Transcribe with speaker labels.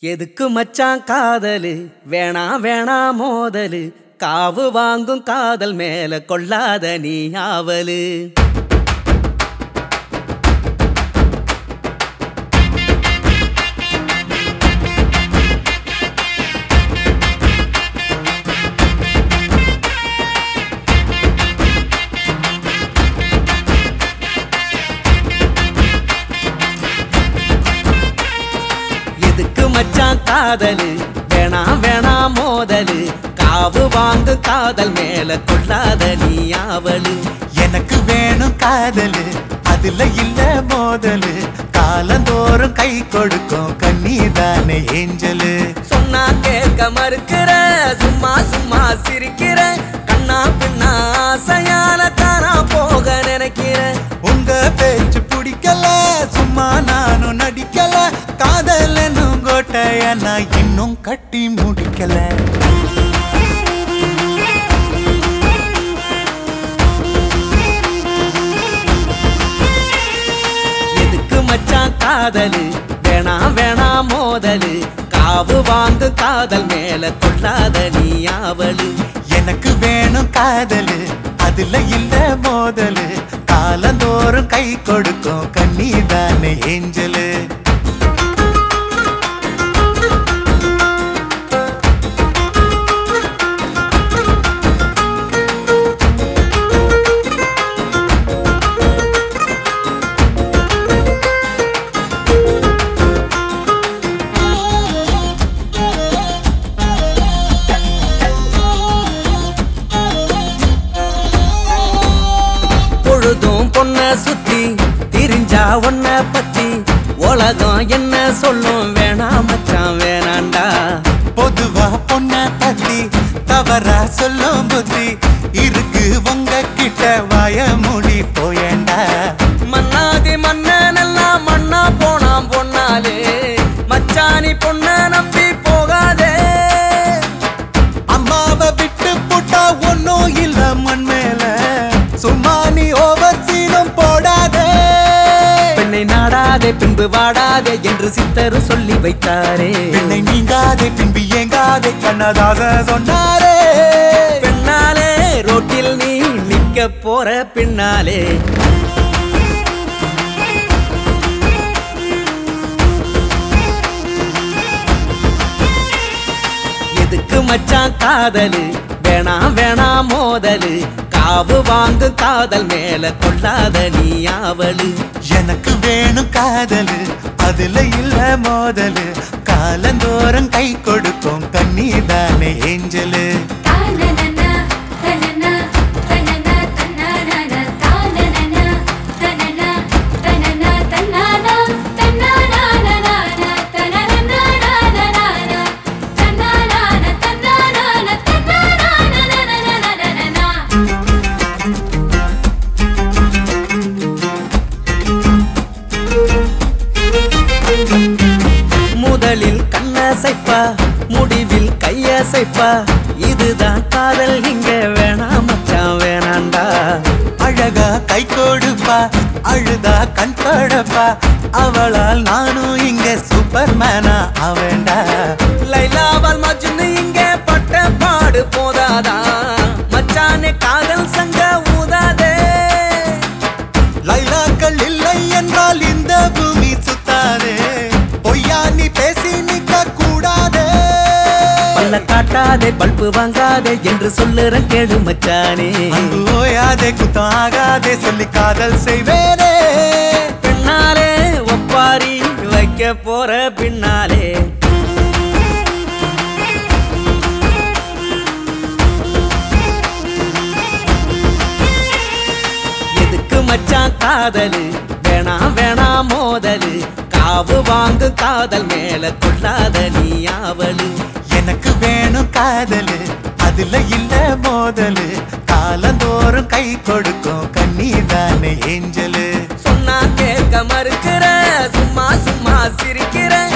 Speaker 1: எதுக்கு மச்சான் காதலு வேணா வேணா மோதலு காவு வாங்கும் காதல் மேல கொள்ளாத நீ ஆவலு. எதுக்கு மச்சான் காதலு வேணா வேணா மோதலு காவு வாங்கு காதல் மேல கொள்ளாத நீ ஆவலு.
Speaker 2: எனக்கு வேணும் காதலு அதுல இல்ல மோதலு காலந்தோறும் கை கொடுக்கும் கண்ணீதானே ஏஞ்சலு.
Speaker 1: சொன்னா கேட்க மறுக்கிற சும்மா சும்மா சிரிக்கிற கண்ணா பின்னா ஆசையால தானா போக நினைக்கிற.
Speaker 2: உங்க பேச்சு பிடிக்கல சும்மா நானும் நடிக்கல காதல் என்னும் கோட்டைய நான் இன்னும் கட்டி முடிக்கல.
Speaker 1: எதுக்கு மச்சான் காதலு வேணா வேணா மோதலு காவு வாங்கு காதல் மேல கொள்ளாத நீ ஆவலு.
Speaker 2: எனக்கு வேணும் காதலு அதுல இல்ல மோதலு காலந்தோறும் கை கொடுக்கும் கண்ணீதானே ஏஞ்சலு.
Speaker 1: பொழுதும் பொண்ண சுத்தி திரிஞ்சா ஒன்ன பத்தி உலகம் என்ன சொல்லும் வேணா மச்சான் வேணாண்டா.
Speaker 2: பொதுவா பொண்ண பத்தி தவறா சொல்லும் புத்தி இருக்கு உங்க கிட்ட வாய மூடி போயண்டா.
Speaker 1: மன்னாதி மன்னன் எல்லாம் மண்ணா போனாம் பொன்னாலே மச்சானி பொண்ண நம்பி போகாதே.
Speaker 2: அம்மாவை விட்டு போட்டா ஒன்னும் இல்ல மண் மேல சும்மா நீ ஓவர் சீனும் போடாதே.
Speaker 1: பெண்ணை நாடாதே பின்பு வாடாதே என்று சித்தரு சொல்லி வைத்தாரே.
Speaker 2: பெண்ணை நீங்காதே பின்பு ஏங்காதே கண்ணதாச சொன்னாரே.
Speaker 1: பெண்ணாலே ரோட்டில் நீ நிக்க போற பின்னாலே. எதுக்கு மச்சான் காதலு வேணா வேணா மோதலு காவு வாங்கு காதல் மேல கொள்ளாத நீ ஆவலு.
Speaker 2: எனக்கு வேணும் காதலு அதுல இல்ல மோதலு காலந்தோறும் கை கொடுக்கும் கண்ணீதானே ஏஞ்சலு.
Speaker 1: முதலில் கண்ணசைப்பா முடிவில் கையசைப்பா இதுதான் காதல் இங்க வேணா மச்சான் வேணாண்டா.
Speaker 2: அழகா கை கொடுப்பா அழுதா கண் தொடப்பா அவளால் நானும் இங்க சூப்பர் மேனா அவன்டா.
Speaker 1: லைலாவால் மஜ்னு இங்க பட்ட பாடு போதாதா மச்சானே காதல் சங்க ஊதாதே.
Speaker 2: லைலாக்கள் இல்லை என்றால் இந்த பூமி சுத்தாதே பொய்யா நீ பேசி நிக்க கூடாதே.
Speaker 1: பல்ல காட்டாதே பல்பு வாங்காதே என்று சொல்லுற கேடு மச்சானே.
Speaker 2: அன்பு ஓயாதே குத்தம் ஆகாதே சொல்லி காதல் செய்வேனே.
Speaker 1: பின்னாலே ஒப்பாரி வைக்க போற பின்னாலே. எதுக்கு மச்சான் காதலு வேணா வேணா மோதலு காவு வாங்கு காதல் மேல கொள்ளாத நீ ஆவலு.
Speaker 2: எனக்கு வேணும் காதலு அதுல இல்ல மோதலு காலந்தோறும் கை கொடுக்கும் கண்ணீதானே ஏஞ்சலு.
Speaker 1: சொன்னா கேட்க மறுக்கிற சும்மா சும்மா சிரிக்கிற